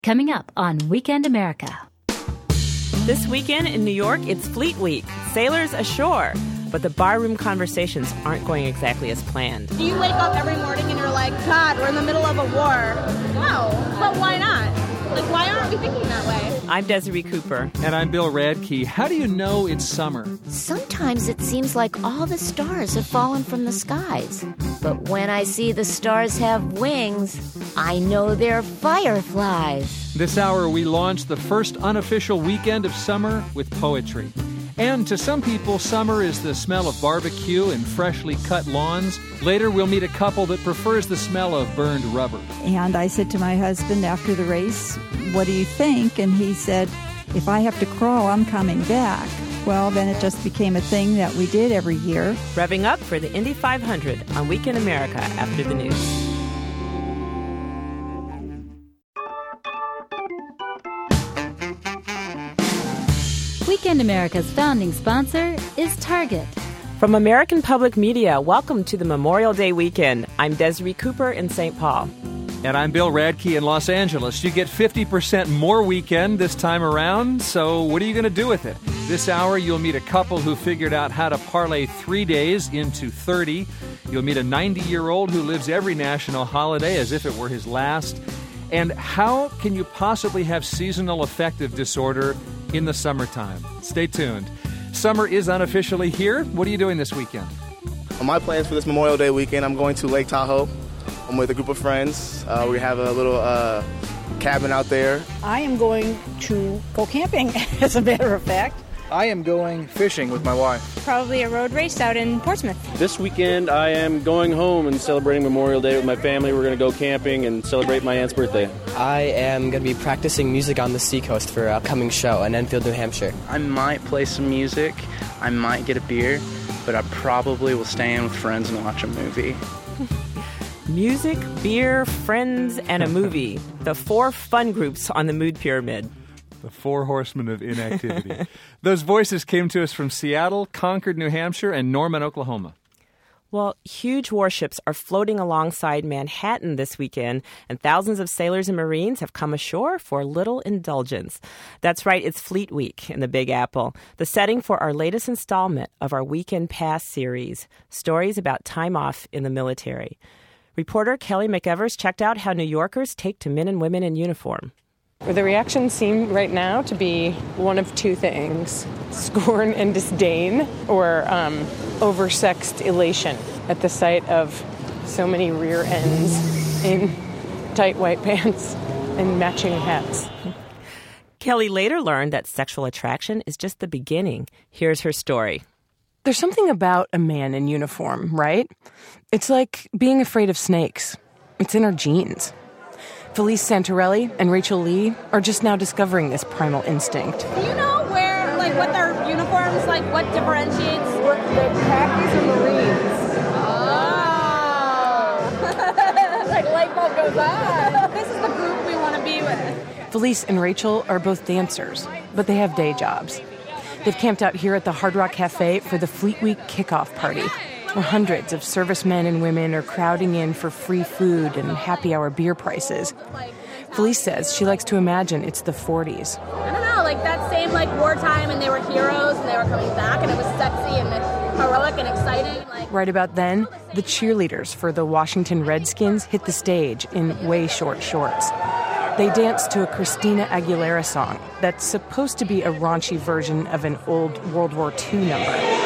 Coming up on Weekend America. This weekend in New York, it's Fleet Week. Sailors ashore. But the barroom conversations aren't going exactly as planned. Do you wake up every morning and you're like, God, we're in the middle of a war? No, but why not? Like, why aren't we thinking that way? I'm Desiree Cooper. And I'm Bill Radke. How do you know it's summer? Sometimes it seems like all the stars have fallen from the skies. But when I see the stars have wings, I know they're fireflies. This hour, we launch the first unofficial weekend of summer with poetry. And to some people, summer is the smell of barbecue and freshly cut lawns. Later, we'll meet a couple that prefers the smell of burned rubber. And I said to my husband after the race, what do you think? And he said, if I have to crawl, I'm coming back. Well, then it just became a thing that we did every year. Revving up for the Indy 500 on Weekend America after the news. Weekend America's founding sponsor is Target. From American Public Media, welcome to the Memorial Day weekend. I'm Desiree Cooper in St. Paul. And I'm Bill Radke in Los Angeles. You get 50% more weekend this time around, so what are you going to do with it? This hour, you'll meet a couple who figured out how to parlay 3 days into 30. You'll meet a 90-year-old who lives every national holiday as if it were his last. And how can you possibly have seasonal affective disorder in the summertime? Stay tuned. Summer is unofficially here. What are you doing this weekend? On my plans for this Memorial Day weekend, I'm going to Lake Tahoe. I'm with a group of friends. We have a little cabin out there. I am going to go camping, as a matter of fact. I am going fishing with my wife. Probably a road race out in Portsmouth. This weekend, I am going home and celebrating Memorial Day with my family. We're going to go camping and celebrate my aunt's birthday. I am going to be practicing music on the seacoast for an upcoming show in Enfield, New Hampshire. I might play some music. I might get a beer, but I probably will stay in with friends and watch a movie. Music, beer, friends, and a movie. The 4 fun groups on the mood pyramid. The 4 horsemen of inactivity. Those voices came to us from Seattle, Concord, New Hampshire, and Norman, Oklahoma. Well, huge warships are floating alongside Manhattan this weekend, and thousands of sailors and Marines have come ashore for a little indulgence. That's right, it's Fleet Week in the Big Apple, the setting for our latest installment of our Weekend Pass series, stories about time off in the military. Reporter Kelly McEvers checked out how New Yorkers take to men and women in uniform. The reactions seem right now to be one of 2 things: scorn and disdain, or oversexed elation at the sight of so many rear ends in tight white pants and matching hats. Kelly later learned that sexual attraction is just the beginning. Here's her story. There's something about a man in uniform, right? It's like being afraid of snakes. It's in our genes. Felice Santorelli and Rachel Lee are just now discovering this primal instinct. Do you know where, like, what their uniforms, like, what differentiates? What the khakis or Marines? Oh! Like, light bulb goes on. This is the group we want to be with. Felice and Rachel are both dancers, but they have day jobs. They've camped out here at the Hard Rock Cafe for the Fleet Week kickoff party, where hundreds of servicemen and women are crowding in for free food and happy hour beer prices. Felice says she likes to imagine it's the 40s. I don't know, like that same like wartime, and they were heroes and they were coming back, and it was sexy and heroic and exciting. Right about then, the cheerleaders for the Washington Redskins hit the stage in way short shorts. They dance to a Christina Aguilera song that's supposed to be a raunchy version of an old World War II number.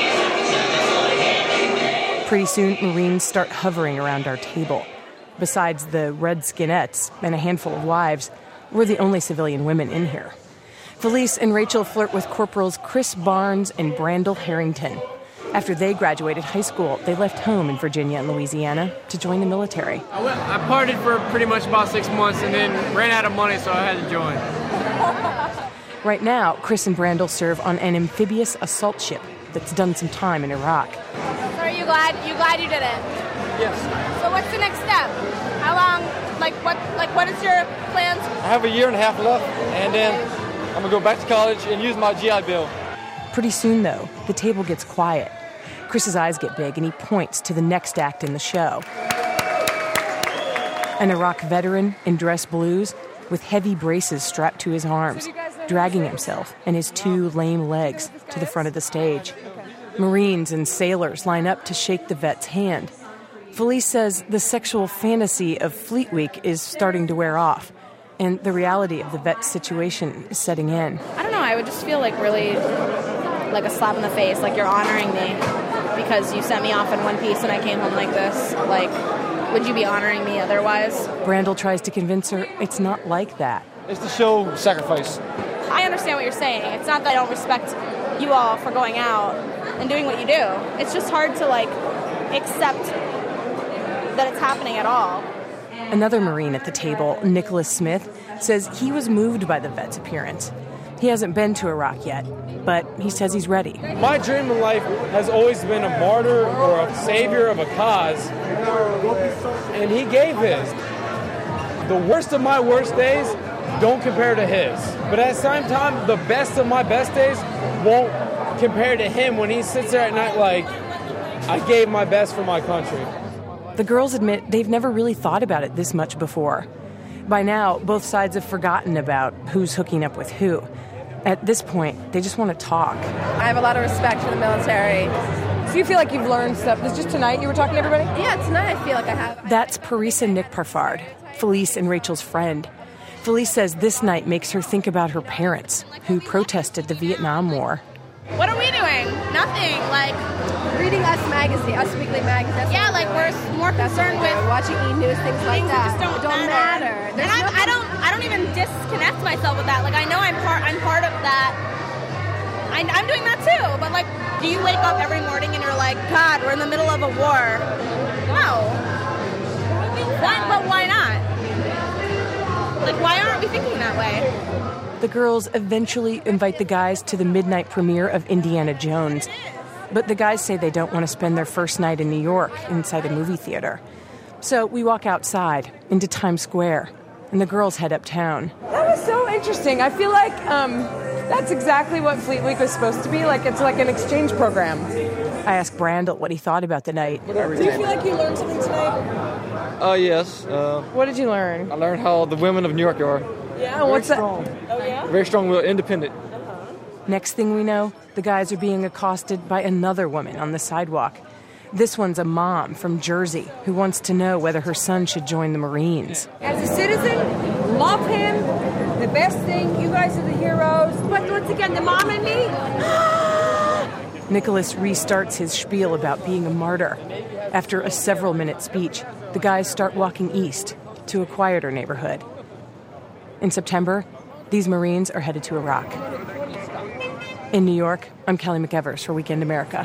Pretty soon, Marines start hovering around our table. Besides the Redskinettes and a handful of wives, we're the only civilian women in here. Felice and Rachel flirt with Corporals Chris Barnes and Brandel Harrington. After they graduated high school, they left home in Virginia and Louisiana to join the military. I partied for pretty much about 6 months and then ran out of money, so I had to join. Right now, Chris and Brandel serve on an amphibious assault ship that's done some time in Iraq. So are you glad you did it? Yes. So what's the next step? How long, what is your plans? I have a year and a half left, and then I'm going to go back to college and use my GI Bill. Pretty soon, though, the table gets quiet. Chris's eyes get big, and he points to the next act in the show. An Iraq veteran in dress blues with heavy braces strapped to his arms, dragging himself and his two lame legs to the front of the stage. Marines and sailors line up to shake the vet's hand. Felice says the sexual fantasy of Fleet Week is starting to wear off, and the reality of the vet's situation is setting in. I don't know, I would just feel like really like a slap in the face, like you're honoring me because you sent me off in one piece and I came home like this. Like, would you be honoring me otherwise? Brandel tries to convince her it's not like that. It's to show sacrifice. I understand what you're saying. It's not that I don't respect you all for going out and doing what you do. It's just hard to, like, accept that it's happening at all. Another Marine at the table, Nicholas Smith, says he was moved by the vet's appearance. He hasn't been to Iraq yet, but he says he's ready. My dream in life has always been a martyr or a savior of a cause, and he gave his. The worst of my worst days don't compare to his. But at the same time, the best of my best days won't compare to him when he sits there at night like, I gave my best for my country. The girls admit they've never really thought about it this much before. By now, both sides have forgotten about who's hooking up with who. At this point, they just want to talk. I have a lot of respect for the military. So you feel like you've learned stuff? This just tonight you were talking to everybody? Yeah, tonight I feel like I have. That's Parisa Nick Parfard, Felice and Rachel's friend. Felice says this night makes her think about her parents, who protested the Vietnam War. What are we doing? Nothing. Like reading Us magazine, Us Weekly magazine. Yeah, like we're more concerned with watching E-News, things like that. Things that don't matter. And I don't even disconnect myself with that. Like I know I'm part of that. I'm doing that too. But like, do you wake up every morning and you're like, God, we're in the middle of a war? No. But why not? Like, why aren't we thinking that way? The girls eventually invite the guys to the midnight premiere of Indiana Jones. But the guys say they don't want to spend their first night in New York inside a movie theater. So we walk outside into Times Square, and the girls head uptown. That was so interesting. I feel like that's exactly what Fleet Week was supposed to be. Like, it's like an exchange program. I asked Brandel what he thought about the night. Do you feel like you learned something tonight? Yes. What did you learn? I learned how the women of New York are. Yeah, what's that? Strong. Oh, yeah? Very strong, independent. Next thing we know, the guys are being accosted by another woman on the sidewalk. This one's a mom from Jersey who wants to know whether her son should join the Marines. As a citizen, love him. The best thing, you guys are the heroes. But once again, the mom and me. Nicholas restarts his spiel about being a martyr. After a several-minute speech, the guys start walking east to a quieter neighborhood. In September, these Marines are headed to Iraq. In New York, I'm Kelly McEvers for Weekend America.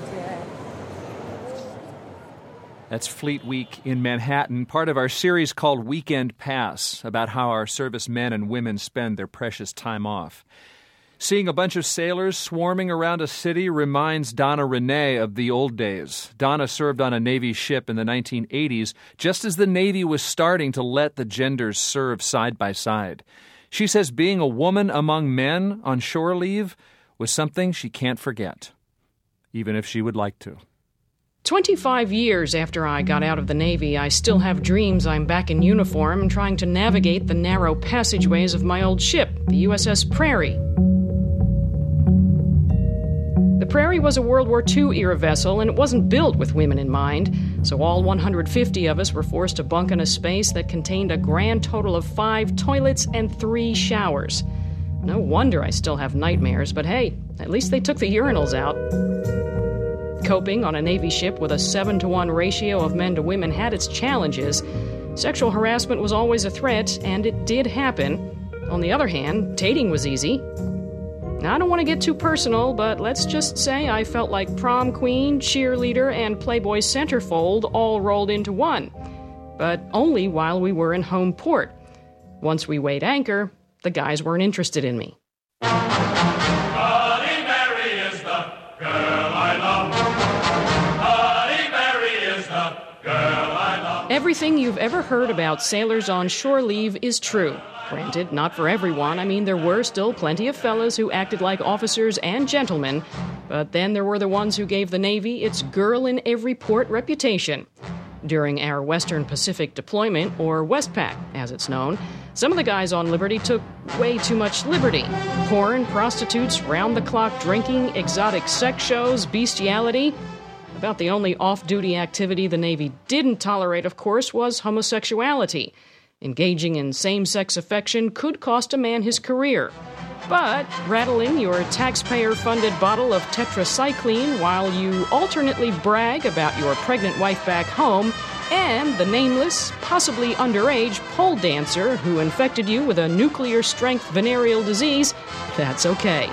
That's Fleet Week in Manhattan, part of our series called Weekend Pass, about how our servicemen and women spend their precious time off. Seeing a bunch of sailors swarming around a city reminds Donna Renee of the old days. Donna served on a Navy ship in the 1980s, just as the Navy was starting to let the genders serve side by side. She says being a woman among men on shore leave was something she can't forget, even if she would like to. 25 years after I got out of the Navy, I still have dreams I'm back in uniform and trying to navigate the narrow passageways of my old ship, the USS Prairie. The Prairie was a World War II-era vessel, and it wasn't built with women in mind, so all 150 of us were forced to bunk in a space that contained a grand total of 5 toilets and 3 showers. No wonder I still have nightmares, but hey, at least they took the urinals out. Coping on a Navy ship with a 7-to-1 ratio of men to women had its challenges. Sexual harassment was always a threat, and it did happen. On the other hand, dating was easy. Now, I don't want to get too personal, but let's just say I felt like prom queen, cheerleader, and Playboy centerfold all rolled into one. But only while we were in home port. Once we weighed anchor, the guys weren't interested in me. Bloody Mary is the girl I love. Bloody Mary is the girl I love. Everything you've ever heard about sailors on shore leave is true. Granted, not for everyone. I mean, there were still plenty of fellas who acted like officers and gentlemen. But then there were the ones who gave the Navy its girl-in-every-port reputation. During our Western Pacific deployment, or WestPac, as it's known, Some of the guys on Liberty took way too much liberty. Porn, prostitutes, round-the-clock drinking, exotic sex shows, bestiality. About the only off-duty activity the Navy didn't tolerate, of course, was homosexuality. Engaging in same-sex affection could cost a man his career. But rattling your taxpayer-funded bottle of tetracycline while you alternately brag about your pregnant wife back home and the nameless, possibly underage pole dancer who infected you with a nuclear-strength venereal disease, that's okay.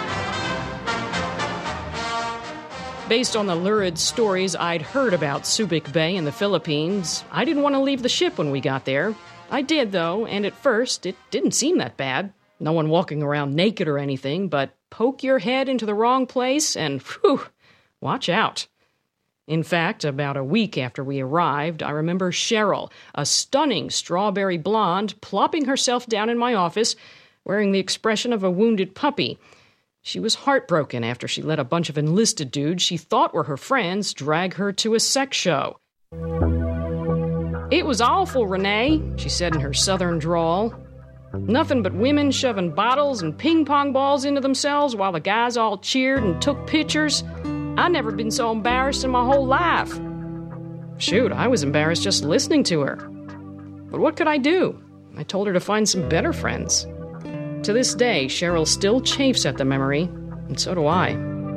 Based on the lurid stories I'd heard about Subic Bay in the Philippines, I didn't want to leave the ship when we got there. I did, though, and at first it didn't seem that bad. No one walking around naked or anything, but poke your head into the wrong place and, whew, watch out. In fact, about a week after we arrived, I remember Cheryl, a stunning strawberry blonde, plopping herself down in my office, wearing the expression of a wounded puppy. She was heartbroken after she let a bunch of enlisted dudes she thought were her friends drag her to a sex show. "It was awful, Renee," she said in her southern drawl. "Nothing but women shoving bottles and ping-pong balls into themselves while the guys all cheered and took pictures. I've never been so embarrassed in my whole life." Shoot, I was embarrassed just listening to her. But what could I do? I told her to find some better friends. To this day, Cheryl still chafes at the memory, and so do I.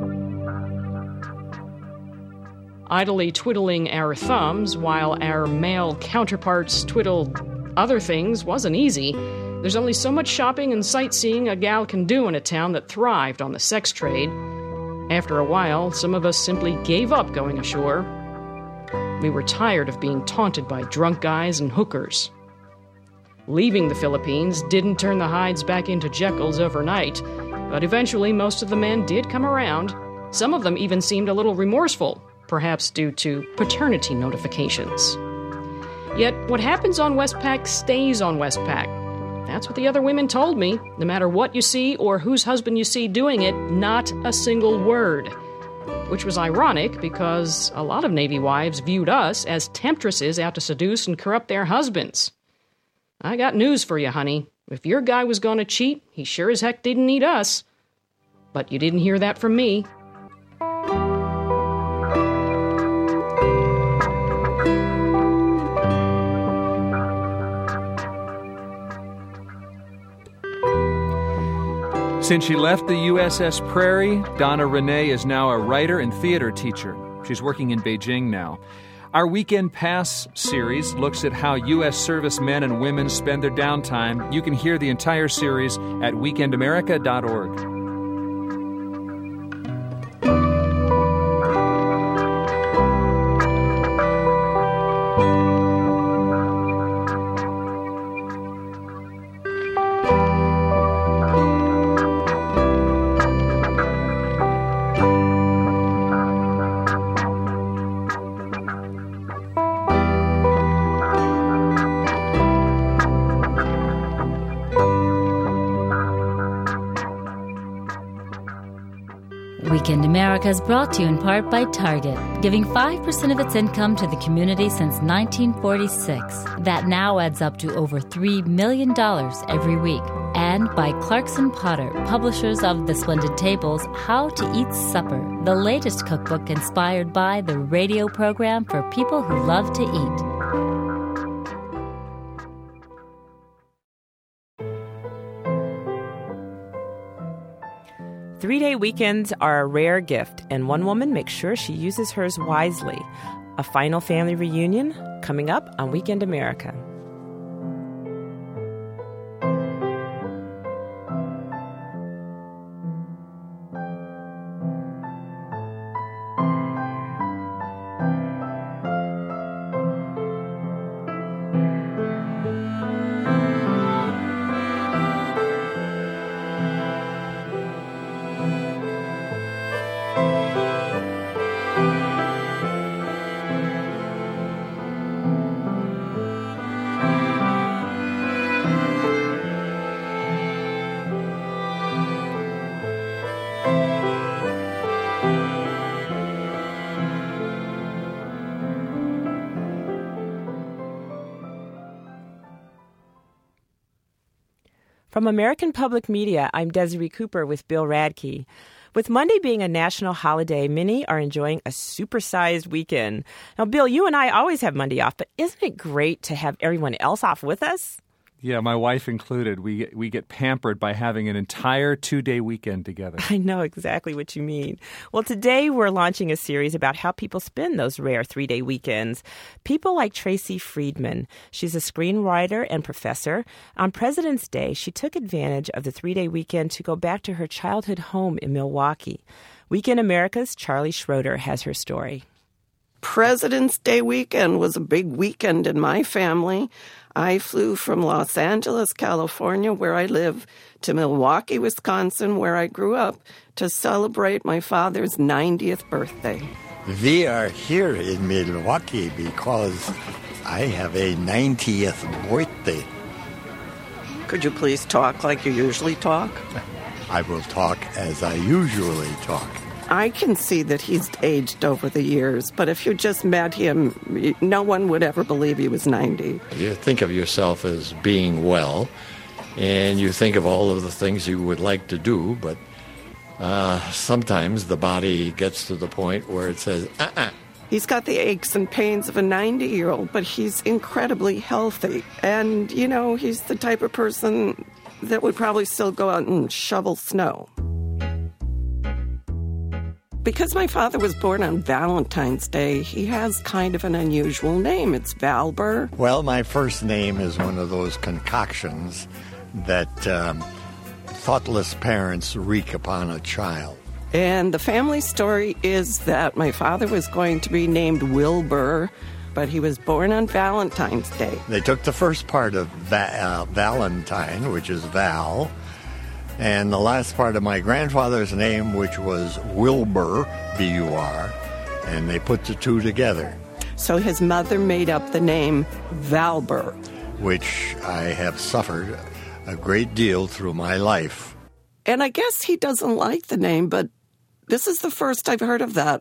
Idly twiddling our thumbs while our male counterparts twiddled other things wasn't easy. There's only so much shopping and sightseeing a gal can do in a town that thrived on the sex trade. After a while, some of us simply gave up going ashore. We were tired of being taunted by drunk guys and hookers. Leaving the Philippines didn't turn the Hydes back into Jekylls overnight, but eventually most of the men did come around. Some of them even seemed a little remorseful, perhaps due to paternity notifications. Yet what happens on Westpac stays on Westpac. That's what the other women told me. No matter what you see or whose husband you see doing it, not a single word. Which was ironic because a lot of Navy wives viewed us as temptresses out to seduce and corrupt their husbands. I got news for you, honey. If your guy was going to cheat, he sure as heck didn't need us. But you didn't hear that from me. Since she left the USS Prairie, Donna Renee is now a writer and theater teacher. She's working in Beijing now. Our Weekend Pass series looks at how U.S. servicemen and women spend their downtime. You can hear the entire series at weekendamerica.org. Weekend America is brought to you in part by Target, giving 5% of its income to the community since 1946. That now adds up to over $3 million every week. And by Clarkson Potter, publishers of The Splendid Tables, How to Eat Supper, the latest cookbook inspired by the radio program for people who love to eat. Three-day weekends are a rare gift, and one woman makes sure she uses hers wisely. A final family reunion coming up on Weekend America. From American Public Media, I'm Desiree Cooper with Bill Radke. With Monday being a national holiday, many are enjoying a supersized weekend. Now, Bill, you and I always have Monday off, but isn't it great to have everyone else off with us? Yeah, my wife included. We get pampered by having an entire 2-day weekend together. I know exactly what you mean. Well, today we're launching a series about how people spend those rare 3-day weekends. People like Tracy Friedman. She's a screenwriter and professor. On President's Day, she took advantage of the 3-day weekend to go back to her childhood home in Milwaukee. Weekend America's Charlie Schroeder has her story. President's Day weekend was a big weekend in my family. I flew from Los Angeles, California, where I live, to Milwaukee, Wisconsin, where I grew up, to celebrate my father's 90th birthday. We are here in Milwaukee because I have a 90th birthday. Could you please talk like you usually talk? I will talk as I usually talk. I can see that he's aged over the years, but if you just met him, no one would ever believe he was 90. You think of yourself as being well, and you think of all of the things you would like to do, but sometimes the body gets to the point where it says, He's got the aches and pains of a 90-year-old, but he's incredibly healthy. And, you know, he's the type of person that would probably still go out and shovel snow. Because my father was born on Valentine's Day, he has kind of an unusual name. It's Valber. Well, my first name is one of those concoctions that thoughtless parents wreak upon a child. And the family story is that my father was going to be named Wilbur, but he was born on Valentine's Day. They took the first part of Valentine, which is Val, and the last part of my grandfather's name, which was Wilbur, B-U-R, and they put the two together. So his mother made up the name Valber, which I have suffered a great deal through my life. And I guess he doesn't like the name, but this is the first I've heard of that.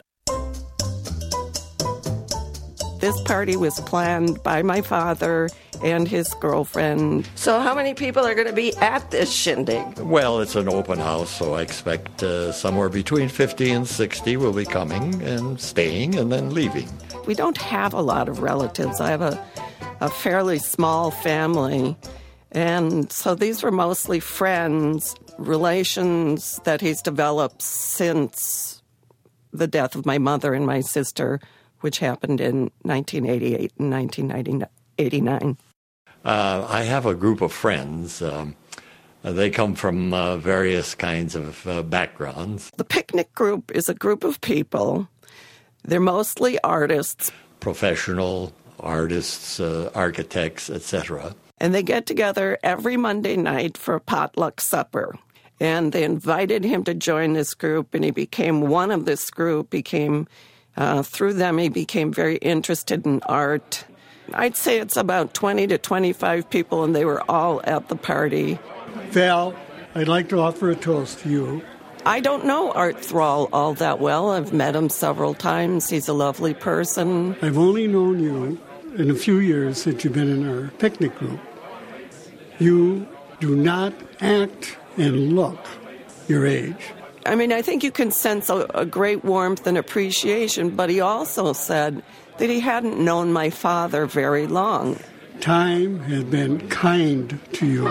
This party was planned by my father and his girlfriend. So how many people are going to be at this shindig? Well, it's an open house, so I expect somewhere between 50 and 60 will be coming and staying and then leaving. We don't have a lot of relatives. I have a fairly small family. And so these were mostly friends, relations that he's developed since the death of my mother and my sister, which happened in 1988 and 1989. I have a group of friends. They come from various kinds of backgrounds. The picnic group is a group of people. They're mostly artists. Professional artists, architects, etc. And they get together every Monday night for a potluck supper. And they invited him to join this group, and he became one of this group, through them, he became very interested in art. I'd say it's about 20 to 25 people, and they were all at the party. Val, I'd like to offer a toast to you. I don't know Art Thrall all that well. I've met him several times. He's a lovely person. I've only known you in a few years since you've been in our picnic group. You do not act and look your age. I mean, I think you can sense a great warmth and appreciation, but he also said that he hadn't known my father very long. Time has been kind to you.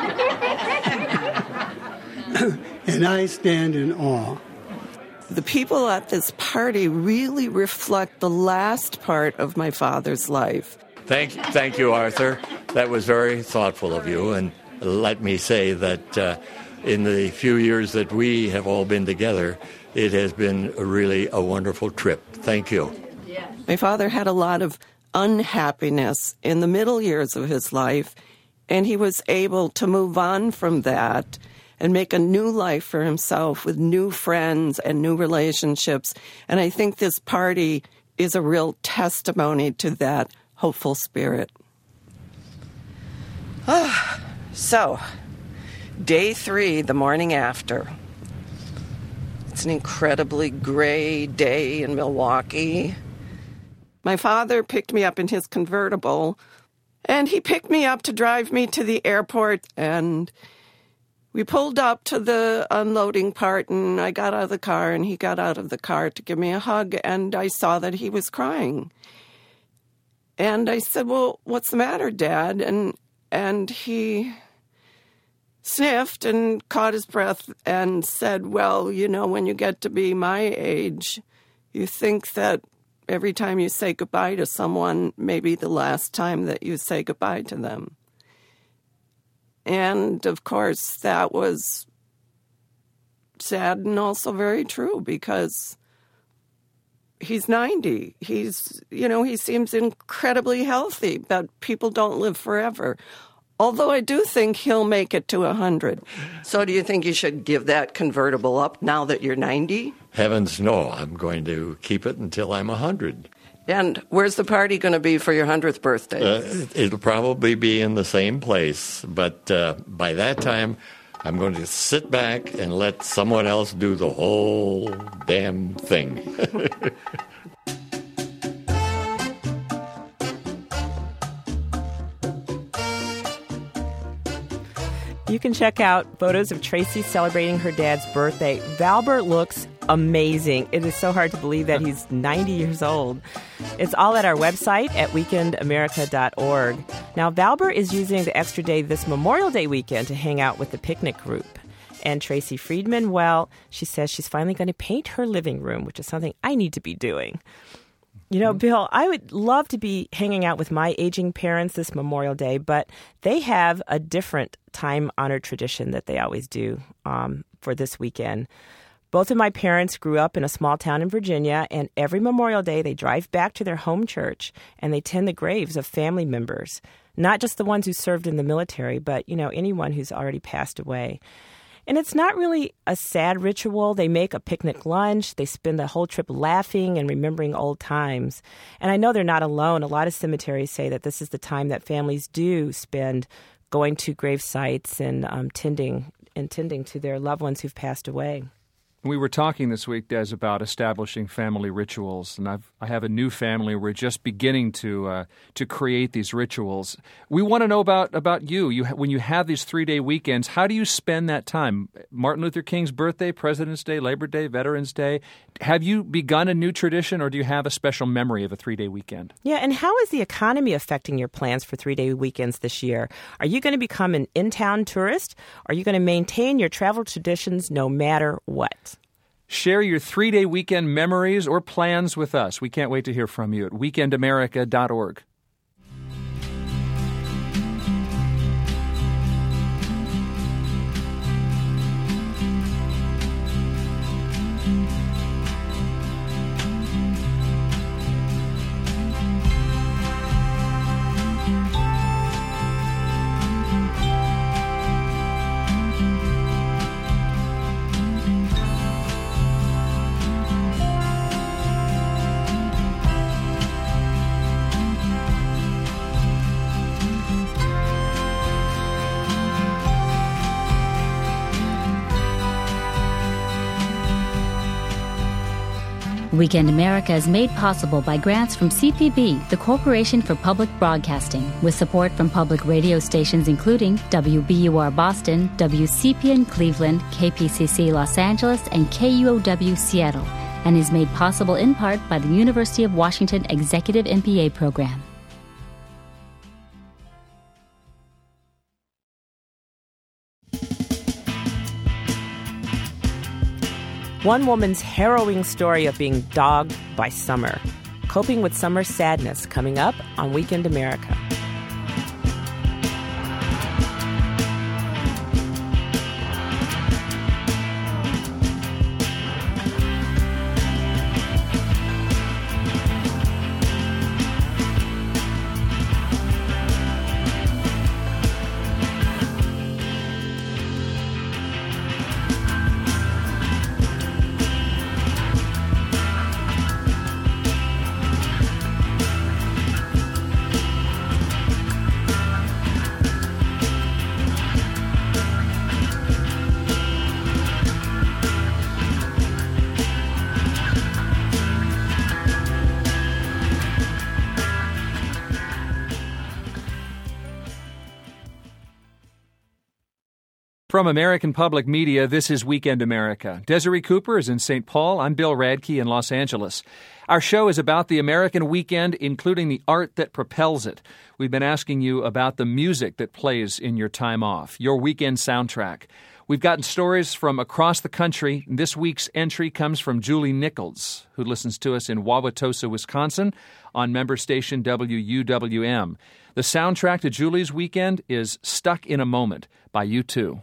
And I stand in awe. The people at this party really reflect the last part of my father's life. Thank you, Arthur. That was very thoughtful of you. And let me say that in the few years that we have all been together, it has been really a wonderful trip. Thank you. My father had a lot of unhappiness in the middle years of his life, and he was able to move on from that and make a new life for himself with new friends and new relationships. And I think this party is a real testimony to that hopeful spirit. So, day 3, the morning after. It's an incredibly gray day in Milwaukee. My father picked me up in his convertible, and he picked me up to drive me to the airport, and We pulled up to the unloading part, and I got out of the car, and he got out of the car to give me a hug, and I saw that he was crying. And I said, well, what's the matter, Dad? And he sniffed and caught his breath and said, well, you know, when you get to be my age, you think that every time you say goodbye to someone may be the last time that you say goodbye to them. And, of course, that was sad and also very true because he's 90. He seems incredibly healthy, but people don't live forever. Although I do think he'll make it to 100. So do you think you should give that convertible up now that you're 90? Heavens, no. I'm going to keep it until I'm 100. And where's the party going to be for your 100th birthday? It'll probably be in the same place, but by that time, I'm going to sit back and let someone else do the whole damn thing. You can check out photos of Tracy celebrating her dad's birthday. Valber looks amazing. It is so hard to believe that he's 90 years old. It's all at our website at weekendamerica.org. Now, Valber is using the extra day this Memorial Day weekend to hang out with the picnic group. And Tracy Friedman, well, she says she's finally going to paint her living room, which is something I need to be doing. You know, Bill, I would love to be hanging out with my aging parents this Memorial Day, but they have a different time-honored tradition that they always do for this weekend. Both of my parents grew up in a small town in Virginia, and every Memorial Day they drive back to their home church and they tend the graves of family members, not just the ones who served in the military, but, you know, anyone who's already passed away. And it's not really a sad ritual. They make a picnic lunch. They spend the whole trip laughing and remembering old times. And I know they're not alone. A lot of cemeteries say that this is the time that families do spend going to grave sites and tending to their loved ones who've passed away. We were talking this week, Des, about establishing family rituals, and I have a new family. We're just beginning to create these rituals. We want to know about you. When you have these 3-day weekends, how do you spend that time? Martin Luther King's birthday, President's Day, Labor Day, Veterans Day. Have you begun a new tradition, or do you have a special memory of a 3-day weekend? Yeah, and how is the economy affecting your plans for 3-day weekends this year? Are you going to become an in-town tourist? Are you going to maintain your travel traditions no matter what? Share your 3-day weekend memories or plans with us. We can't wait to hear from you at weekendamerica.org. Weekend America is made possible by grants from CPB, the Corporation for Public Broadcasting, with support from public radio stations including WBUR Boston, WCPN Cleveland, KPCC Los Angeles, and KUOW Seattle, and is made possible in part by the University of Washington Executive MPA Program. One woman's harrowing story of being dogged by summer. Coping with summer sadness, coming up on Weekend America. From American Public Media, this is Weekend America. Desiree Cooper is in St. Paul. I'm Bill Radke in Los Angeles. Our show is about the American weekend, including the art that propels it. We've been asking you about the music that plays in your time off, your weekend soundtrack. We've gotten stories from across the country. This week's entry comes from Julie Nichols, who listens to us in Wauwatosa, Wisconsin, on member station WUWM. The soundtrack to Julie's weekend is Stuck in a Moment by U2.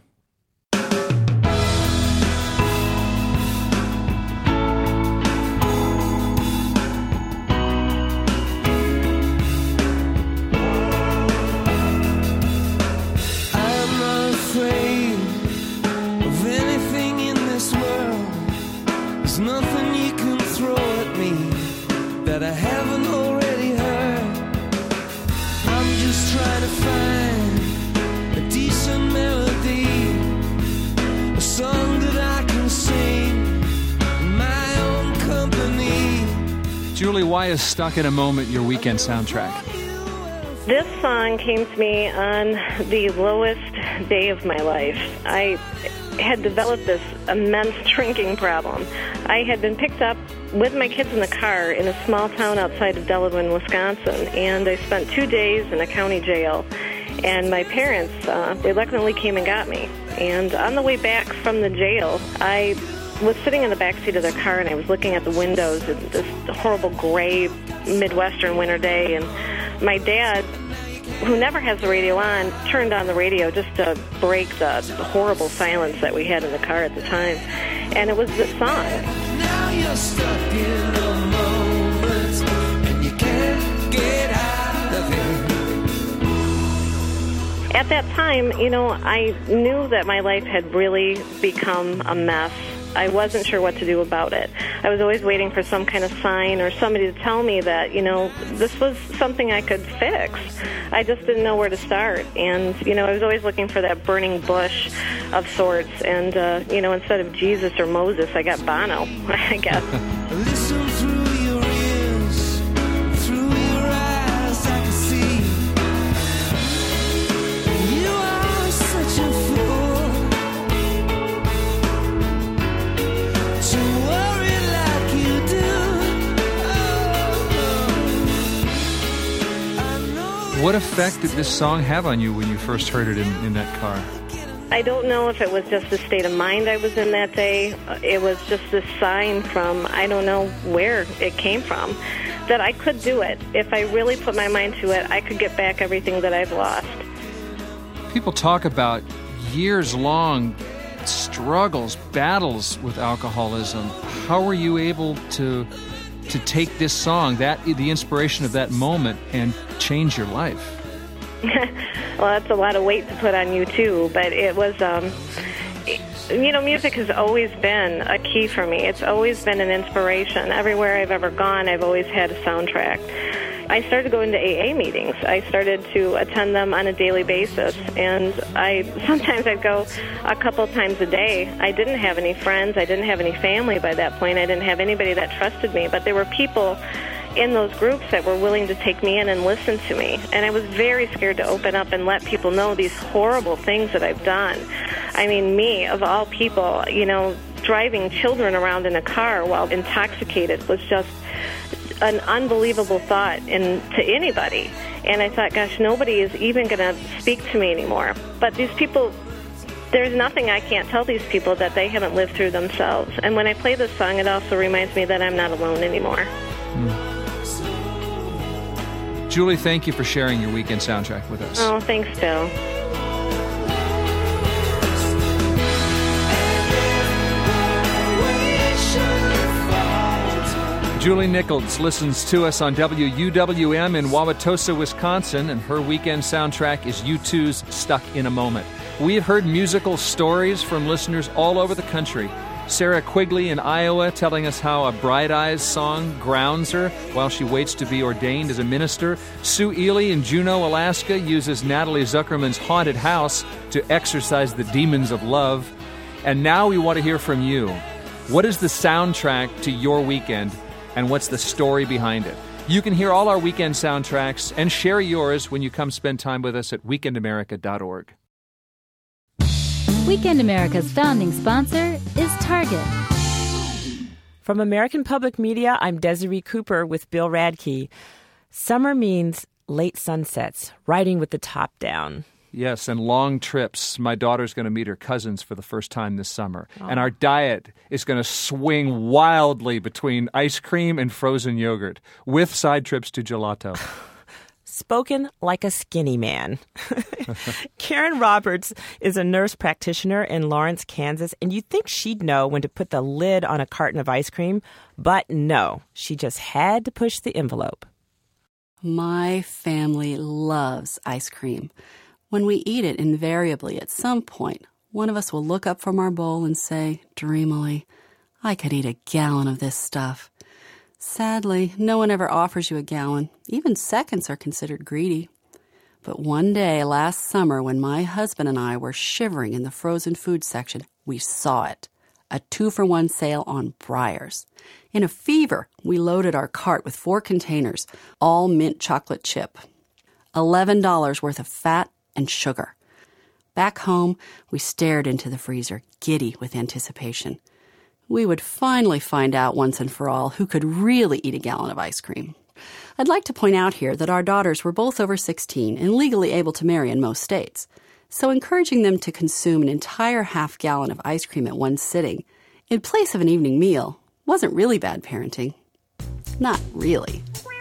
Nothing you can throw at me that I haven't already heard. I'm just trying to find a decent melody, a song that I can sing in my own company. Julie, why is Stuck in a Moment your weekend soundtrack? This song came to me on the lowest day of my life. I had developed this immense drinking problem. I had been picked up with my kids in the car in a small town outside of Delavan, Wisconsin, and I spent 2 days in a county jail. And my parents reluctantly came and got me. And on the way back from the jail, I was sitting in the back seat of their car, and I was looking at the windows in this horrible gray Midwestern winter day, and my dad, who never has the radio on, turned on the radio just to break the horrible silence that we had in the car at the time. And it was this song. Now you're stuck in a moment, and you can't get out of it. At that time, I knew that my life had really become a mess. I wasn't sure what to do about it. I was always waiting for some kind of sign or somebody to tell me that, this was something I could fix. I just didn't know where to start. And, I was always looking for that burning bush of sorts. And, instead of Jesus or Moses, I got Bono, I guess. Listen through your ears, through your eyes, I can see. You are such a fool. What effect did this song have on you when you first heard it in that car? I don't know if it was just the state of mind I was in that day. It was just this sign from, I don't know where it came from, that I could do it. If I really put my mind to it, I could get back everything that I've lost. People talk about years-long struggles, battles with alcoholism. How were you able to take this song, the inspiration of that moment, and change your life? Well, that's a lot of weight to put on you, too. But it was, music has always been a key for me. It's always been an inspiration. Everywhere I've ever gone, I've always had a soundtrack. I started going to AA meetings. I started to attend them on a daily basis, and sometimes I'd go a couple times a day. I didn't have any friends. I didn't have any family by that point. I didn't have anybody that trusted me, but there were people in those groups that were willing to take me in and listen to me. And I was very scared to open up and let people know these horrible things that I've done. I mean, me, of all people, driving children around in a car while intoxicated was just an unbelievable thought to anybody. And I thought, gosh, nobody is even going to speak to me anymore. But these people, there's nothing I can't tell these people that they haven't lived through themselves. And when I play this song, it also reminds me that I'm not alone anymore. Julie, thank you for sharing your weekend soundtrack with us. Oh, thanks, Bill. Julie Nichols listens to us on WUWM in Wauwatosa, Wisconsin, and her weekend soundtrack is U2's Stuck in a Moment. We have heard musical stories from listeners all over the country. Sarah Quigley in Iowa telling us how a Bright Eyes song grounds her while she waits to be ordained as a minister. Sue Ely in Juneau, Alaska uses Natalie Zuckerman's Haunted House to exorcise the demons of love. And now we want to hear from you. What is the soundtrack to your weekend, and what's the story behind it? You can hear all our weekend soundtracks and share yours when you come spend time with us at weekendamerica.org. Weekend America's founding sponsor is Target. From American Public Media, I'm Desiree Cooper with Bill Radke. Summer means late sunsets, riding with the top down. Yes, and long trips. My daughter's going to meet her cousins for the first time this summer. Oh. And our diet is going to swing wildly between ice cream and frozen yogurt, with side trips to gelato. Spoken like a skinny man. Karen Roberts is a nurse practitioner in Lawrence, Kansas, and you'd think she'd know when to put the lid on a carton of ice cream, but no, she just had to push the envelope. My family loves ice cream. When we eat it, invariably, at some point, one of us will look up from our bowl and say, dreamily, I could eat a gallon of this stuff. Sadly, no one ever offers you a gallon. Even seconds are considered greedy. But one day last summer, when my husband and I were shivering in the frozen food section, we saw it. A 2-for-1 sale on Breyers. In a fever, we loaded our cart with 4 containers, all mint chocolate chip. $11 worth of fat and sugar. Back home, we stared into the freezer, giddy with anticipation. We would finally find out once and for all who could really eat a gallon of ice cream. I'd like to point out here that our daughters were both over 16 and legally able to marry in most states. So encouraging them to consume an entire half-gallon of ice cream at one sitting, in place of an evening meal, wasn't really bad parenting. Not really.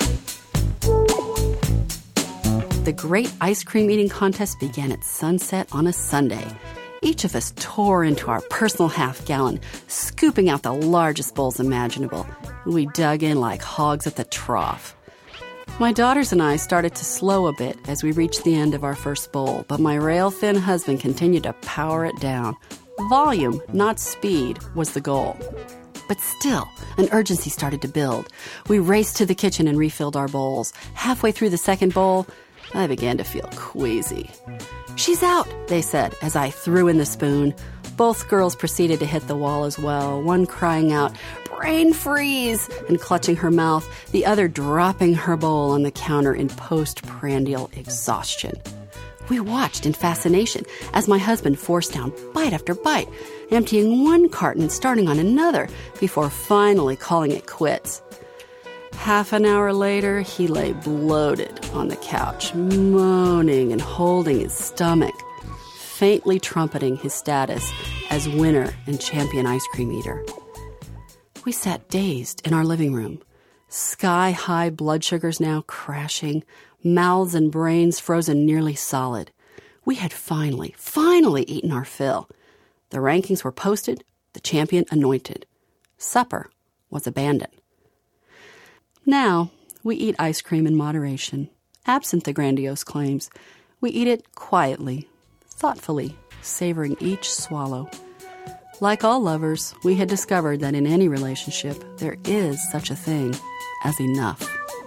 The great ice cream eating contest began at sunset on a Sunday. Each of us tore into our personal half-gallon, scooping out the largest bowls imaginable. We dug in like hogs at the trough. My daughters and I started to slow a bit as we reached the end of our first bowl, but my rail-thin husband continued to power it down. Volume, not speed, was the goal. But still, an urgency started to build. We raced to the kitchen and refilled our bowls. Halfway through the second bowl, I began to feel queasy. She's out, they said, as I threw in the spoon. Both girls proceeded to hit the wall as well, one crying out, brain freeze, and clutching her mouth, the other dropping her bowl on the counter in postprandial exhaustion. We watched in fascination as my husband forced down bite after bite, emptying one carton and starting on another before finally calling it quits. Half an hour later, he lay bloated on the couch, moaning and holding his stomach, faintly trumpeting his status as winner and champion ice cream eater. We sat dazed in our living room, sky-high blood sugars now crashing, mouths and brains frozen nearly solid. We had finally eaten our fill. The rankings were posted, the champion anointed. Supper was abandoned. Now, we eat ice cream in moderation, absent the grandiose claims. We eat it quietly, thoughtfully, savoring each swallow. Like all lovers, we had discovered that in any relationship, there is such a thing as enough.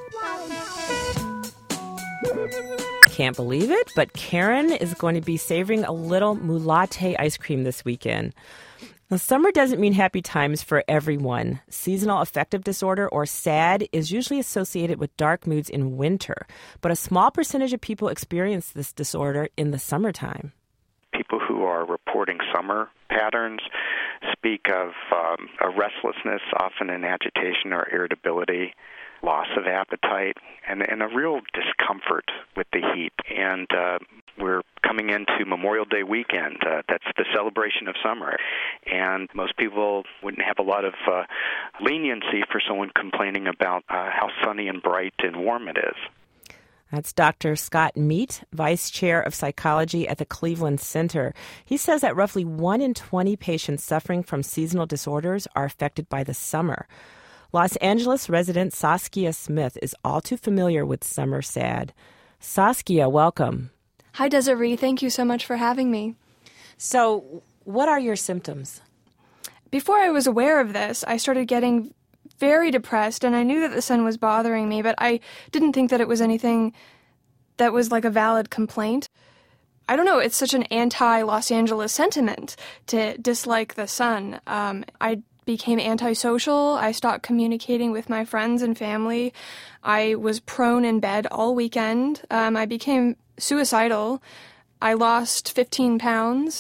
Can't believe it, but Karen is going to be savoring a little mulatte ice cream this weekend. Now, summer doesn't mean happy times for everyone. Seasonal affective disorder, or SAD, is usually associated with dark moods in winter, but a small percentage of people experience this disorder in the summertime. People who are reporting summer patterns speak of a restlessness, often an agitation or irritability, loss of appetite, and a real discomfort with the heat. And we're coming into Memorial Day weekend. That's the celebration of summer. And most people wouldn't have a lot of leniency for someone complaining about how sunny and bright and warm it is. That's Dr. Scott Meat, Vice Chair of Psychology at the Cleveland Center. He says that roughly 1 in 20 patients suffering from seasonal disorders are affected by the summer. Los Angeles resident Saskia Smith is all too familiar with summer SAD. Saskia, welcome. Hi, Desiree. Thank you so much for having me. So, what are your symptoms? Before I was aware of this, I started getting very depressed, and I knew that the sun was bothering me, but I didn't think that it was anything that was like a valid complaint. I don't know, it's such an anti-Los Angeles sentiment to dislike the sun. I became antisocial. I stopped communicating with my friends and family. I was prone in bed all weekend. I became suicidal. I lost 15 pounds.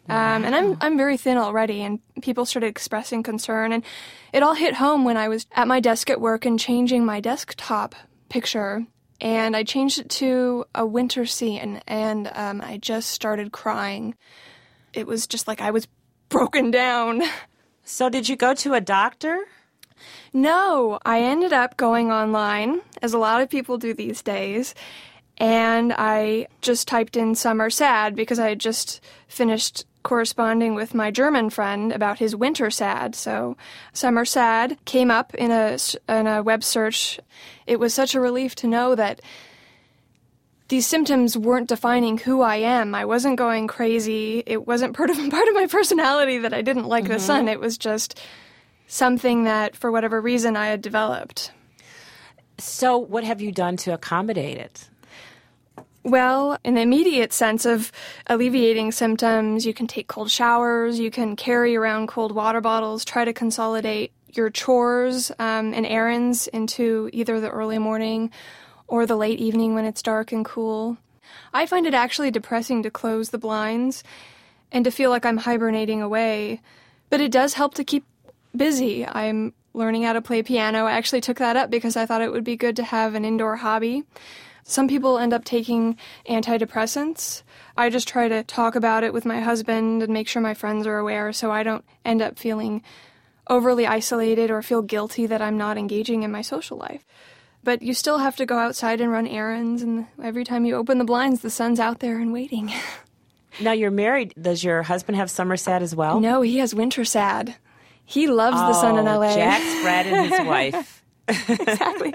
And I'm very thin already, and people started expressing concern. And it all hit home when I was at my desk at work and changing my desktop picture. And I changed it to a winter scene, and I just started crying. It was just like I was broken down. So did you go to a doctor? No, I ended up going online, as a lot of people do these days, and I just typed in summer sad because I had just finished corresponding with my German friend about his winter sad. So summer sad came up in a web search. It was such a relief to know that these symptoms weren't defining who I am. I wasn't going crazy. It wasn't part of my personality that I didn't like the sun. It was just something that, for whatever reason, I had developed. So what have you done to accommodate it? Well, in the immediate sense of alleviating symptoms, you can take cold showers, you can carry around cold water bottles, try to consolidate your chores and errands into either the early morning or the late evening when it's dark and cool. I find it actually depressing to close the blinds and to feel like I'm hibernating away, but it does help to keep busy. I'm learning how to play piano. I actually took that up because I thought it would be good to have an indoor hobby. Some people end up taking antidepressants. I just try to talk about it with my husband and make sure my friends are aware so I don't end up feeling overly isolated or feel guilty that I'm not engaging in my social life. But you still have to go outside and run errands, and every time you open the blinds, the sun's out there and waiting. Now you're married. Does your husband have summer sad as well? No, he has winter sad. He loves the sun in L.A. Jack Spratt and his wife. Exactly.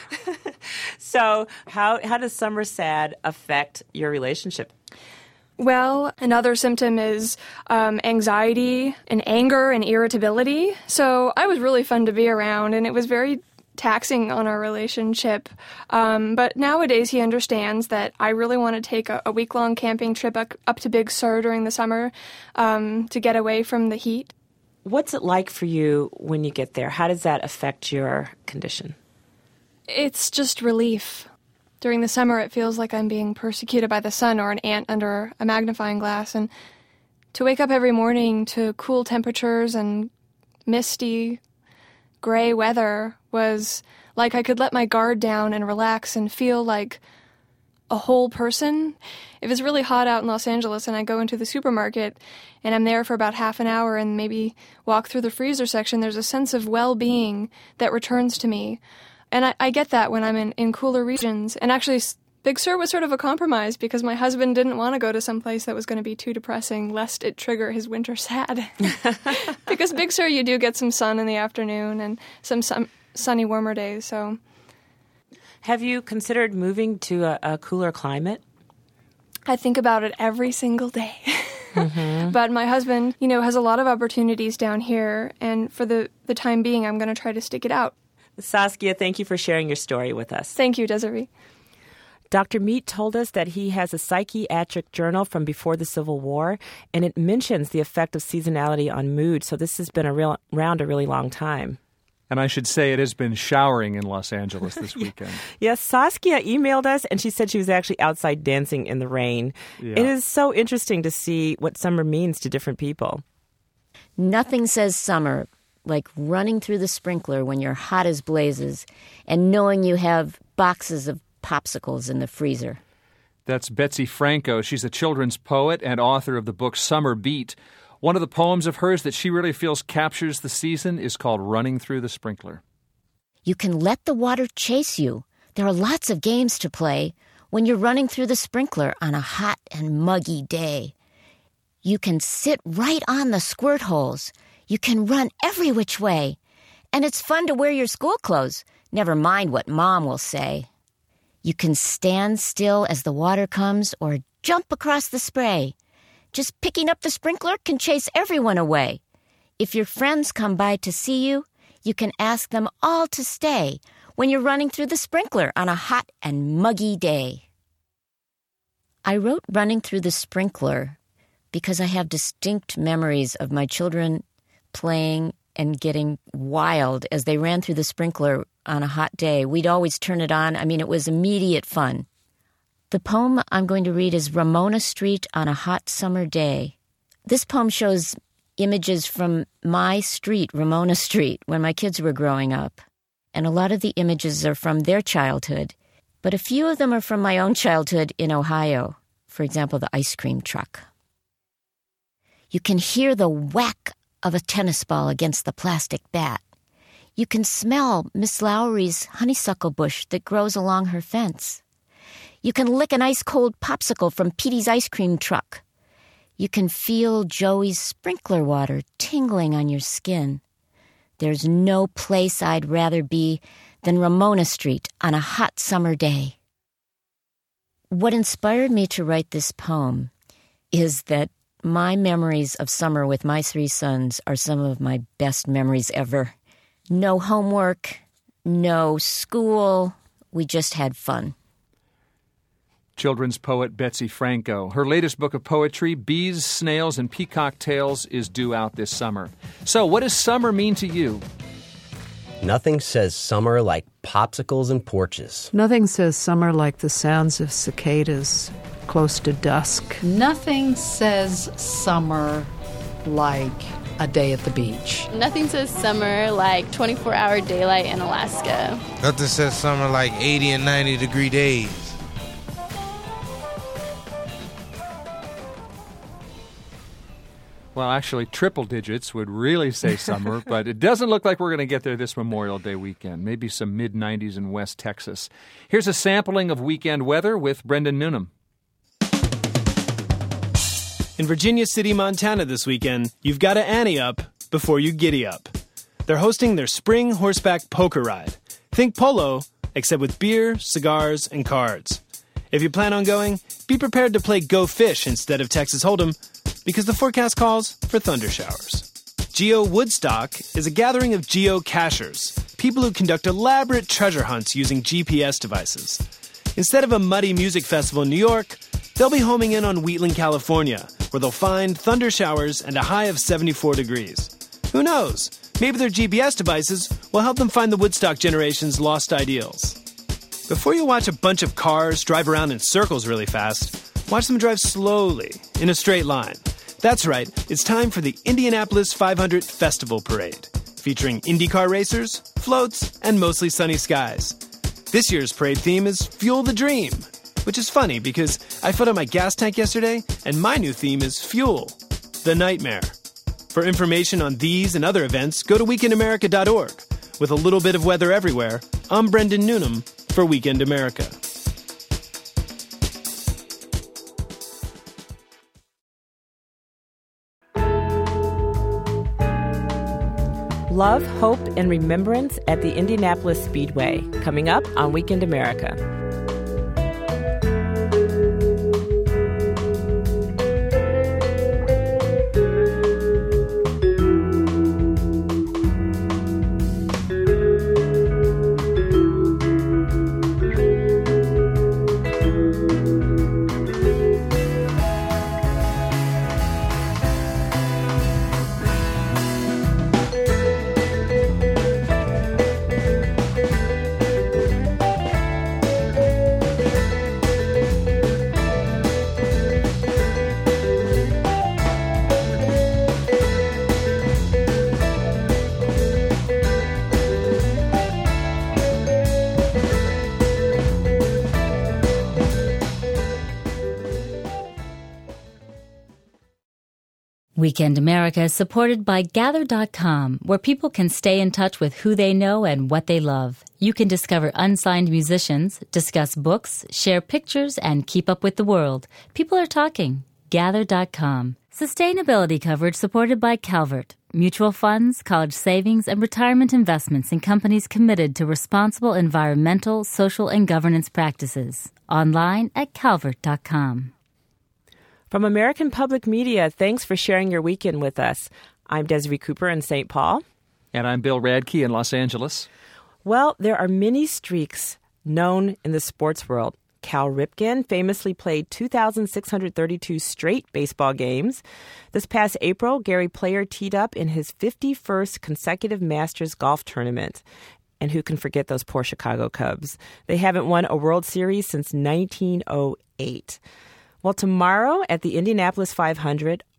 So how does summer sad affect your relationship? Well, another symptom is anxiety and anger and irritability. So I was really fun to be around, and it was very taxing on our relationship. But nowadays he understands that I really want to take a week-long camping trip up to Big Sur during the summer to get away from the heat. What's it like for you when you get there? How does that affect your condition? It's just relief. During the summer, it feels like I'm being persecuted by the sun or an ant under a magnifying glass. And to wake up every morning to cool temperatures and misty, gray weather was like I could let my guard down and relax and feel like a whole person. If it's really hot out in Los Angeles and I go into the supermarket and I'm there for about half an hour and maybe walk through the freezer section, there's a sense of well-being that returns to me. And I get that when I'm in cooler regions. And actually, Big Sur was sort of a compromise because my husband didn't want to go to some place that was going to be too depressing lest it trigger his winter sad. Because Big Sur, you do get some sun in the afternoon and some sunny, warmer days, so... Have you considered moving to a cooler climate? I think about it every single day. But my husband, has a lot of opportunities down here, and for the time being, I'm going to try to stick it out. Saskia, thank you for sharing your story with us. Thank you, Desiree. Dr. Mead told us that he has a psychiatric journal from before the Civil War, and it mentions the effect of seasonality on mood, so this has been around a really long time. And I should say it has been showering in Los Angeles this weekend. Yes, Saskia emailed us, and she said she was actually outside dancing in the rain. Yeah. It is so interesting to see what summer means to different people. Nothing says summer like running through the sprinkler when you're hot as blazes and knowing you have boxes of popsicles in the freezer. That's Betsy Franco. She's a children's poet and author of the book Summer Beat. One of the poems of hers that she really feels captures the season is called Running Through the Sprinkler. You can let the water chase you. There are lots of games to play when you're running through the sprinkler on a hot and muggy day. You can sit right on the squirt holes. You can run every which way. And it's fun to wear your school clothes. Never mind what Mom will say. You can stand still as the water comes or jump across the spray. Just picking up the sprinkler can chase everyone away. If your friends come by to see you, you can ask them all to stay when you're running through the sprinkler on a hot and muggy day. I wrote Running Through the Sprinkler because I have distinct memories of my children playing and getting wild as they ran through the sprinkler on a hot day. We'd always turn it on. I mean, it was immediate fun. The poem I'm going to read is Ramona Street on a Hot Summer Day. This poem shows images from my street, Ramona Street, when my kids were growing up. And a lot of the images are from their childhood. But a few of them are from my own childhood in Ohio. For example, the ice cream truck. You can hear the whack of a tennis ball against the plastic bat. You can smell Miss Lowry's honeysuckle bush that grows along her fence. You can lick an ice-cold popsicle from Petey's ice cream truck. You can feel Joey's sprinkler water tingling on your skin. There's no place I'd rather be than Ramona Street on a hot summer day. What inspired me to write this poem is that my memories of summer with my 3 sons are some of my best memories ever. No homework, no school, we just had fun. Children's poet Betsy Franco. Her latest book of poetry, Bees, Snails, and Peacock Tales, is due out this summer. So, what does summer mean to you? Nothing says summer like popsicles and porches. Nothing says summer like the sounds of cicadas close to dusk. Nothing says summer like a day at the beach. Nothing says summer like 24-hour daylight in Alaska. Nothing says summer like 80 and 90 degree days. Well, actually, triple digits would really say summer, but it doesn't look like we're going to get there this Memorial Day weekend. Maybe some mid-90s in West Texas. Here's a sampling of weekend weather with Brendan Noonan. In Virginia City, Montana this weekend, you've got to ante up before you giddy up. They're hosting their spring horseback poker ride. Think polo, except with beer, cigars, and cards. If you plan on going, be prepared to play Go Fish instead of Texas Hold'em, because the forecast calls for thunder showers. Geo Woodstock is a gathering of geocachers, people who conduct elaborate treasure hunts using GPS devices. Instead of a muddy music festival in New York, they'll be homing in on Wheatland, California, where they'll find thunder showers and a high of 74 degrees. Who knows? Maybe their GPS devices will help them find the Woodstock generation's lost ideals. Before you watch a bunch of cars drive around in circles really fast, watch them drive slowly, in a straight line. That's right, it's time for the Indianapolis 500 Festival Parade, featuring IndyCar racers, floats, and mostly sunny skies. This year's parade theme is Fuel the Dream, which is funny because I filled up my gas tank yesterday, and my new theme is Fuel, the Nightmare. For information on these and other events, go to weekendamerica.org. With a little bit of weather everywhere, I'm Brendan Noonan for Weekend America. Love, Hope, and Remembrance at the Indianapolis Speedway, coming up on Weekend America. Weekend America is supported by Gather.com, where people can stay in touch with who they know and what they love. You can discover unsigned musicians, discuss books, share pictures, and keep up with the world. People are talking. Gather.com. Sustainability coverage supported by Calvert. Mutual funds, college savings, and retirement investments in companies committed to responsible environmental, social, and governance practices. Online at Calvert.com. From American Public Media, thanks for sharing your weekend with us. I'm Desiree Cooper in St. Paul. And I'm Bill Radke in Los Angeles. Well, there are many streaks known in the sports world. Cal Ripken famously played 2,632 straight baseball games. This past April, Gary Player teed up in his 51st consecutive Masters golf tournament. And who can forget those poor Chicago Cubs? They haven't won a World Series since 1908. Well, tomorrow at the Indianapolis 500,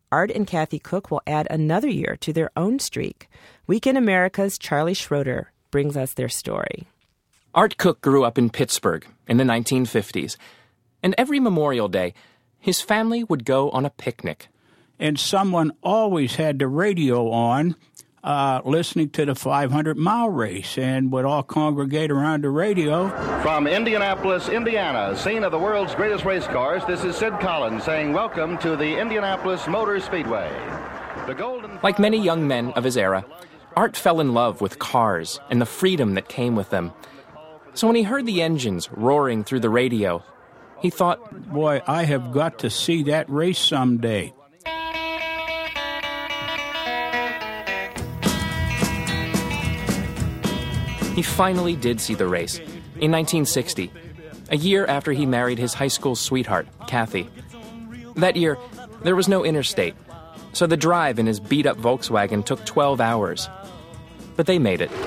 Art and Kathy Cook will add another year to their own streak. Weekend America's Charlie Schroeder brings us their story. Art Cook grew up in Pittsburgh in the 1950s, and every Memorial Day, his family would go on a picnic. And someone always had the radio on, listening to the 500-mile race, and would all congregate around the radio. From Indianapolis, Indiana, scene of the world's greatest race cars, this is Sid Collins saying welcome to the Indianapolis Motor Speedway. Like many young men of his era, Art fell in love with cars and the freedom that came with them. So when he heard the engines roaring through the radio, he thought, boy, I have got to see that race someday. He finally did see the race in 1960, a year after he married his high school sweetheart, Kathy. That year, there was no interstate, so the drive in his beat-up Volkswagen took 12 hours. But they made it.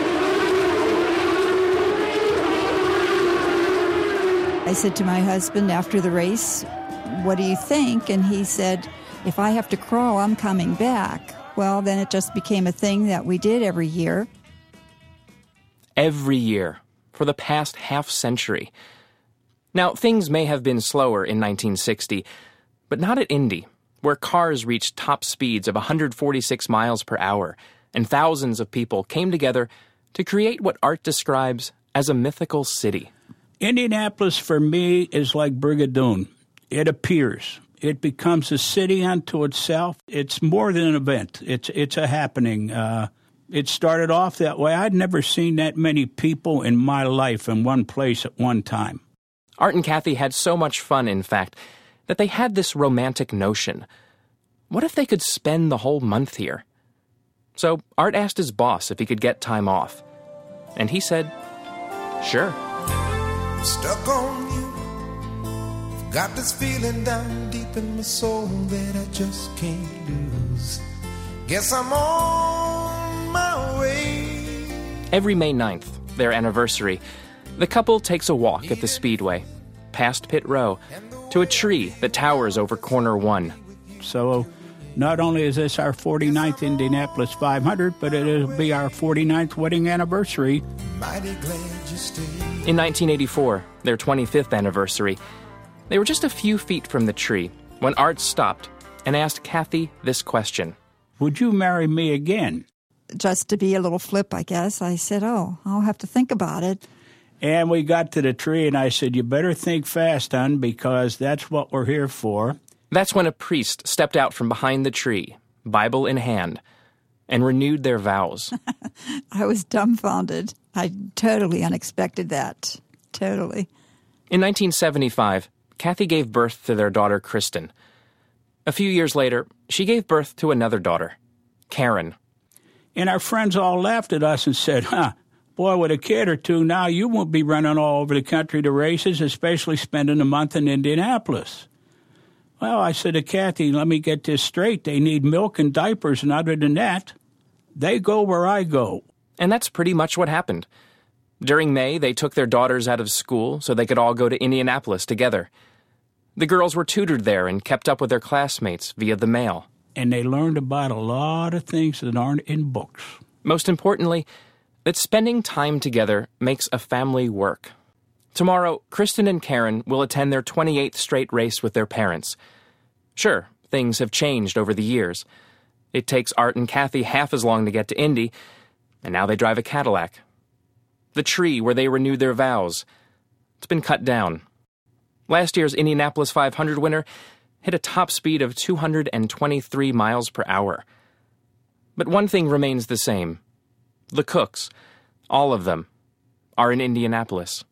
I said to my husband after the race, "What do you think?" And he said, "If I have to crawl, I'm coming back." Well, then it just became a thing that we did every year. Every year, for the past half-century. Now, things may have been slower in 1960, but not at Indy, where cars reached top speeds of 146 miles per hour, and thousands of people came together to create what Art describes as a mythical city. Indianapolis, for me, is like Brigadoon. It appears. It becomes a city unto itself. It's more than an event. It's a happening. It started off that way. I'd never seen that many people in my life in one place at one time. Art and Kathy had so much fun, in fact, that they had this romantic notion. What if they could spend the whole month here? So Art asked his boss if he could get time off. And he said, sure. I'm stuck on you. I've got this feeling down deep in my soul that I just can't lose. Guess I'm on my way. Every May 9th, their anniversary, the couple takes a walk at the Speedway, past Pit Row, to a tree that towers over Corner 1. So not only is this our 49th Indianapolis 500, but it'll be our 49th wedding anniversary. Mighty glad you stayed. In 1984, their 25th anniversary, they were just a few feet from the tree when Art stopped and asked Kathy this question. Would you marry me again? Just to be a little flip, I guess. I said, I'll have to think about it. And we got to the tree, and I said, you better think fast, hon, because that's what we're here for. That's when a priest stepped out from behind the tree, Bible in hand, and renewed their vows. I was dumbfounded. I totally unexpected that. Totally. In 1975, Kathy gave birth to their daughter, Kristen. A few years later, she gave birth to another daughter, Karen. And our friends all laughed at us and said, boy, with a kid or two now, you won't be running all over the country to races, especially spending a month in Indianapolis. Well, I said to Kathy, let me get this straight. They need milk and diapers, and other than that, they go where I go. And that's pretty much what happened. During May, they took their daughters out of school so they could all go to Indianapolis together. The girls were tutored there and kept up with their classmates via the mail. And they learned about a lot of things that aren't in books. Most importantly, that spending time together makes a family work. Tomorrow, Kristen and Karen will attend their 28th straight race with their parents. Sure, things have changed over the years. It takes Art and Kathy half as long to get to Indy, and now they drive a Cadillac. The tree where they renewed their vows, it's been cut down. Last year's Indianapolis 500 winner hit a top speed of 223 miles per hour. But one thing remains the same. The Cooks, all of them, are in Indianapolis.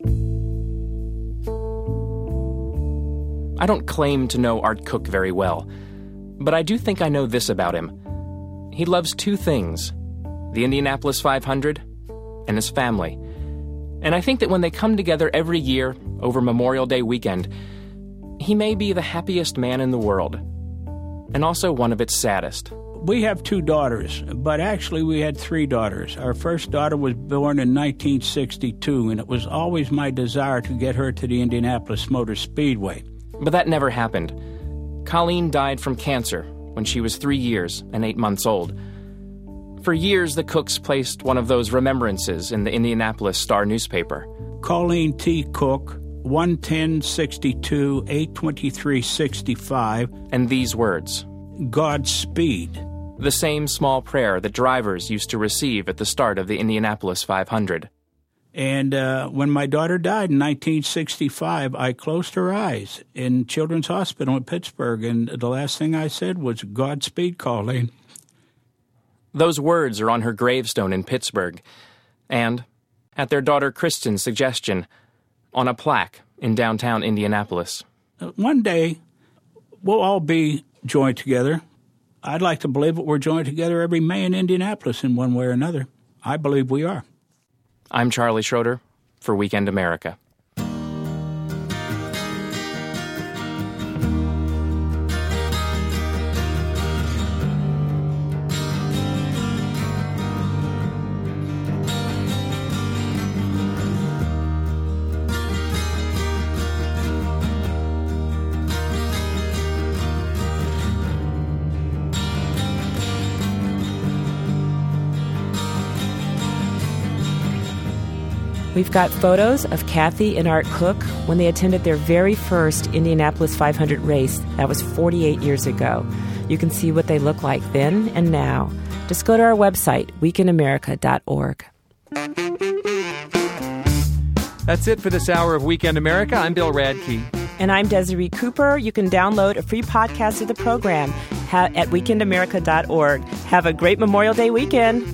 I don't claim to know Art Cook very well, but I do think I know this about him. He loves two things, the Indianapolis 500 and his family. And I think that when they come together every year over Memorial Day weekend, he may be the happiest man in the world, and also one of its saddest. We have two daughters, but actually we had three daughters. Our first daughter was born in 1962, and it was always my desire to get her to the Indianapolis Motor Speedway. But that never happened. Colleen died from cancer when she was 3 years and 8 months old. For years, the Cooks placed one of those remembrances in the Indianapolis Star newspaper. Colleen T. Cook, 11062 82365. And these words: Godspeed. The same small prayer that drivers used to receive at the start of the Indianapolis 500. And when my daughter died in 1965, I closed her eyes in Children's Hospital in Pittsburgh, and the last thing I said was, Godspeed, Colleen. Those words are on her gravestone in Pittsburgh, and, at their daughter Kristen's suggestion, on a plaque in downtown Indianapolis. One day, we'll all be joined together. I'd like to believe that we're joined together every May in Indianapolis in one way or another. I believe we are. I'm Charlie Schroeder for Weekend America. We've got photos of Kathy and Art Cook when they attended their very first Indianapolis 500 race. That was 48 years ago. You can see what they look like then and now. Just go to our website, weekendamerica.org. That's it for this hour of Weekend America. I'm Bill Radke. And I'm Desiree Cooper. You can download a free podcast of the program at weekendamerica.org. Have a great Memorial Day weekend.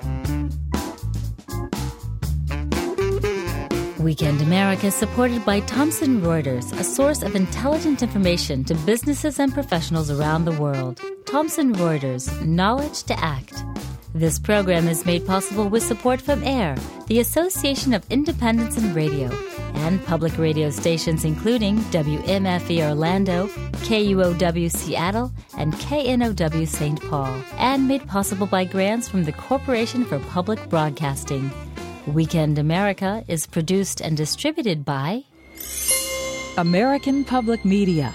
Weekend America is supported by Thomson Reuters, a source of intelligent information to businesses and professionals around the world. Thomson Reuters, knowledge to act. This program is made possible with support from AIR, the Association of Independents in Radio, and public radio stations including WMFE Orlando, KUOW Seattle, and KNOW St. Paul, and made possible by grants from the Corporation for Public Broadcasting. Weekend America is produced and distributed by American Public Media.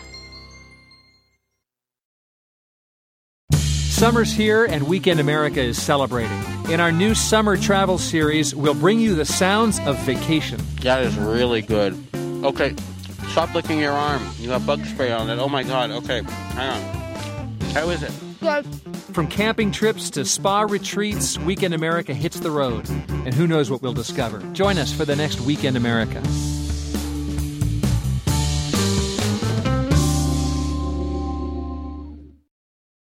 Summer's here and Weekend America is celebrating. In our new summer travel series, we'll bring you the sounds of vacation. That is really good. Okay, stop licking your arm. You got bug spray on it. Oh my God. Okay, hang on. How is it? Good. From camping trips to spa retreats, Weekend America hits the road. And who knows what we'll discover. Join us for the next Weekend America.